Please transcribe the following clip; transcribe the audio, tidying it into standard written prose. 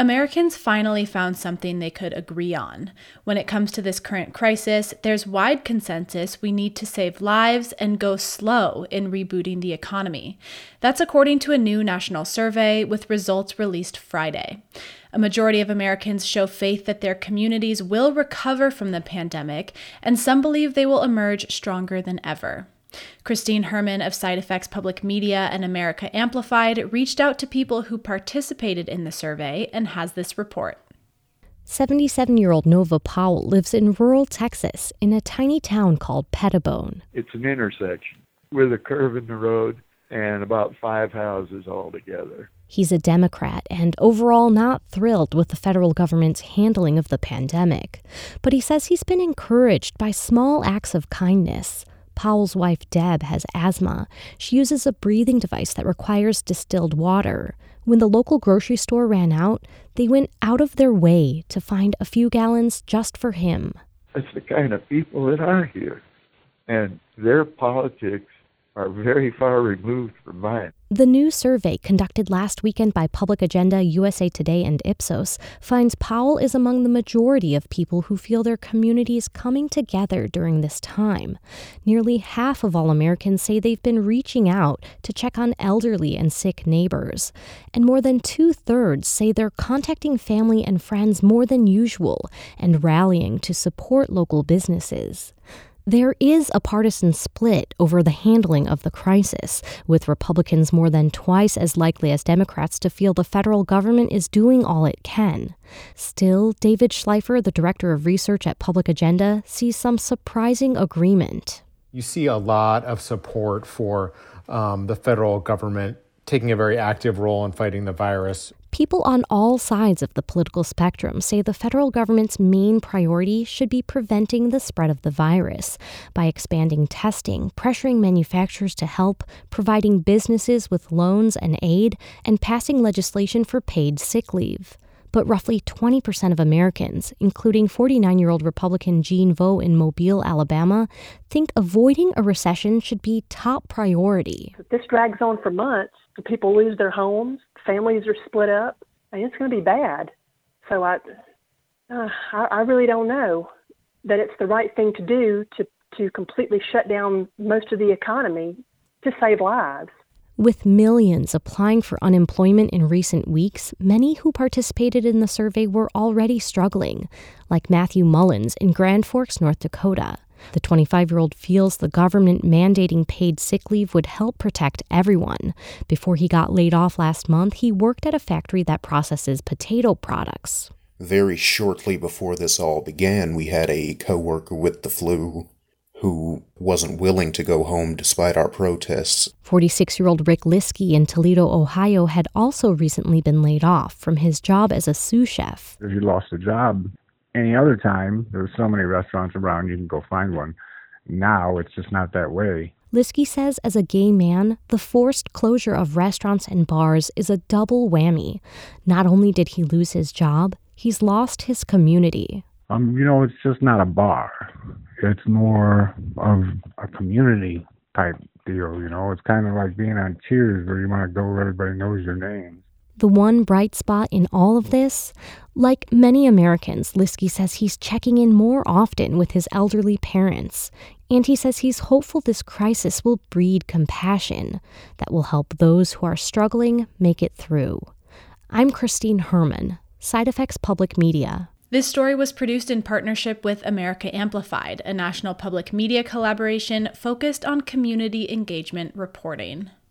Americans finally found something they could agree on. When it comes to this current crisis, there's wide consensus we need to save lives and go slow in rebooting the economy. That's according to a new national survey with results released Friday. A majority of Americans show faith that their communities will recover from the pandemic, and some believe they will emerge stronger than ever. Christine Herman of SideEffects Public Media and America Amplified reached out to people who participated in the survey and has this report. 77-year-old Nova Powell lives in rural Texas in a tiny town called Pettibone. It's an intersection with a curve in the road and about 5 houses altogether. He's a Democrat and overall not thrilled with the federal government's handling of the pandemic. But he says he's been encouraged by small acts of kindness. Powell's wife, Deb, has asthma. She uses a breathing device that requires distilled water. When the local grocery store ran out, they went out of their way to find a few gallons just for him. That's the kind of people that are here, and their politics are very far removed from mine. The new survey conducted last weekend by Public Agenda, USA Today, and Ipsos finds Powell is among the majority of people who feel their communities coming together during this time. Nearly half of all Americans say they've been reaching out to check on elderly and sick neighbors. And more than 2/3 say they're contacting family and friends more than usual and rallying to support local businesses. There is a partisan split over the handling of the crisis, with Republicans more than twice as likely as Democrats to feel the federal government is doing all it can. Still, David Schleifer, the director of research at Public Agenda, sees some surprising agreement. You see a lot of support for the federal government taking a very active role in fighting the virus. People on all sides of the political spectrum say the federal government's main priority should be preventing the spread of the virus by expanding testing, pressuring manufacturers to help, providing businesses with loans and aid, and passing legislation for paid sick leave. But roughly 20% of Americans, including 49-year-old Republican Jean Vo in Mobile, Alabama, think avoiding a recession should be top priority. If this drags on for months, the people lose their homes, families are split up, and it's going to be bad. So I really don't know that it's the right thing to do to completely shut down most of the economy to save lives. With millions applying for unemployment in recent weeks, many who participated in the survey were already struggling, like Matthew Mullins in Grand Forks, North Dakota. The 25-year-old feels the government mandating paid sick leave would help protect everyone. Before he got laid off last month, he worked at a factory that processes potato products. Very shortly before this all began, we had a coworker with the flu who wasn't willing to go home despite our protests. 46-year-old Rick Liskey in Toledo, Ohio, had also recently been laid off from his job as a sous chef. If you lost a job any other time, there were so many restaurants around, you can go find one. Now, it's just not that way. Liskey says as a gay man, the forced closure of restaurants and bars is a double whammy. Not only did he lose his job, he's lost his community. It's just not a bar. It's more of a community type deal, It's kind of like being on Cheers where you want to go where everybody knows your name. The one bright spot in all of this? Like many Americans, Liskey says he's checking in more often with his elderly parents. And he says he's hopeful this crisis will breed compassion that will help those who are struggling make it through. I'm Christine Herman, SideEffects Public Media. This story was produced in partnership with America Amplified, a national public media collaboration focused on community engagement reporting.